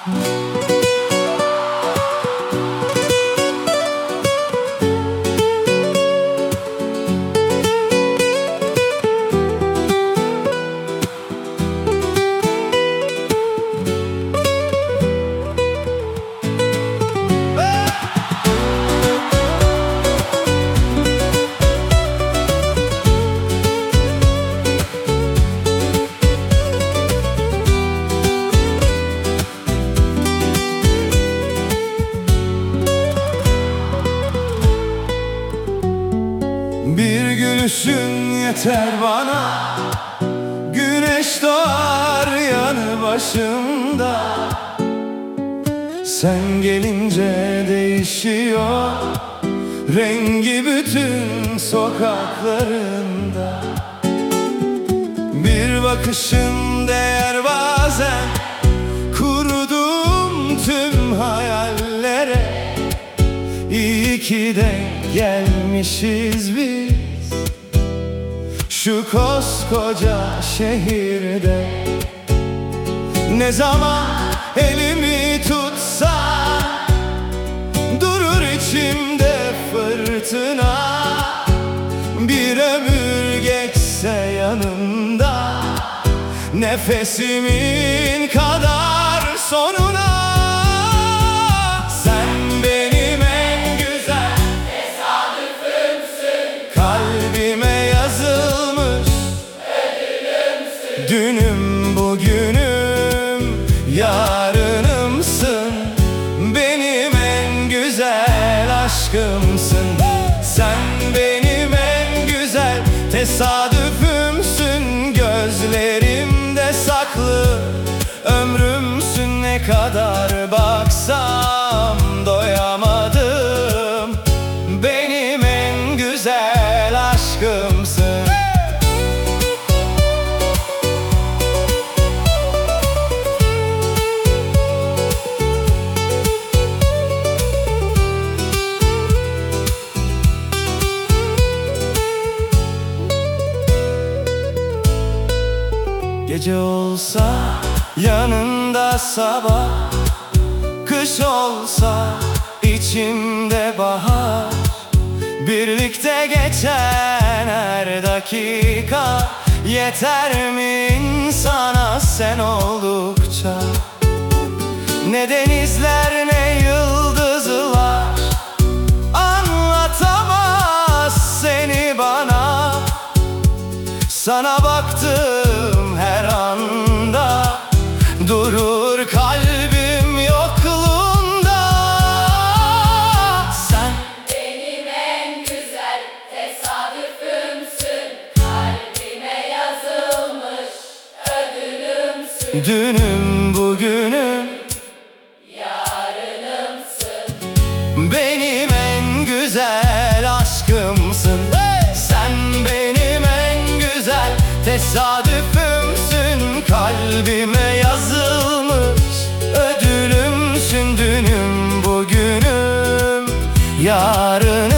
Bir gülüşün yeter bana, güneş doğar yanı başımda. Sen gelince değişiyor rengi bütün sokaklarında. Bir bakışın değer bazen kurduğum tüm hayallere. İyi ki de gelmişiz biz şu koskoca şehirde. Ne zaman elimi tutsan durur içimde fırtına. Bir ömür geçse yanımda, nefesimin kadar sonuna. Dünüm bugünüm yarınımsın, benim en güzel aşkımsın. Sen benim en güzel tesadüfümsün, gözlerimde saklı ömrümsün. Ne kadar baksam doyamadım, benim en güzel aşkımsın. Gece olsa yanında sabah, kış olsa içimde bahar. Birlikte geçen her dakika yeter mi insana sen oldukça? Ne denizler ne yıldızlar anlatamaz seni bana. Sana baktım her anda, durur kalbim yokluğunda. Sen benim en güzel tesadüfümsün, kalbime yazılmış ödülümsün. Dünüm bugünüm yarınımsın, benim en güzel aşkımsın. Sen benim en güzel tesadüfümsün, kalbime yazılmış ödülümsün. Dünüm bugünüm yarın